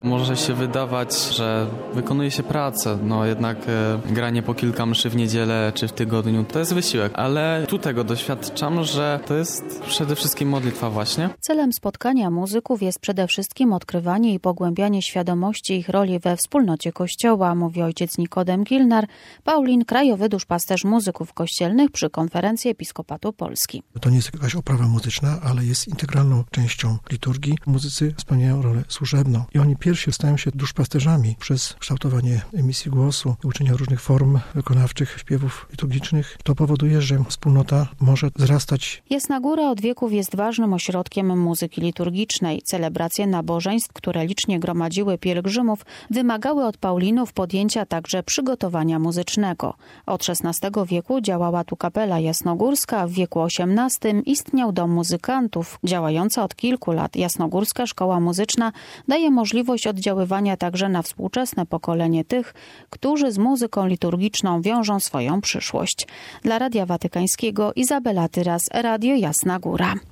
Może się wydawać, że wykonuje się pracę, jednak granie po kilka mszy w niedzielę czy w tygodniu to jest wysiłek, ale tu tego doświadczam, że to jest przede wszystkim modlitwa właśnie. Celem spotkania muzyków jest przede wszystkim odkrywanie i pogłębianie świadomości ich roli we wspólnocie Kościoła, mówi ojciec Nikodem Gilnar, Paulin, krajowy duszpasterz muzyków kościelnych przy Konferencji Episkopatu Polski. To nie jest jakaś oprawa muzyczna, ale jest integralną częścią liturgii. Muzycy spełniają rolę służebną i oni pierwsi stają się duszpasterzami przez kształtowanie emisji głosu, uczenia różnych form wykonawczych, śpiewów liturgicznych. To powoduje, że wspólnota może wzrastać. Jasna Góra od wieków jest ważnym ośrodkiem muzyki liturgicznej. Celebracje nabożeństw, które licznie gromadziły pielgrzymów, wymagały od Paulinów podjęcia także przygotowania muzycznego. Od XVI wieku działała tu kapela jasnogórska, w wieku XVIII istniał dom muzykantów. Działająca od kilku lat Jasnogórska Szkoła Muzyczna daje możliwość oddziaływania także na współczesne pokolenie tych, którzy z muzyką liturgiczną wiążą swoją przyszłość. Dla Radia Watykańskiego Izabela Tyras, Radio Jasna Góra.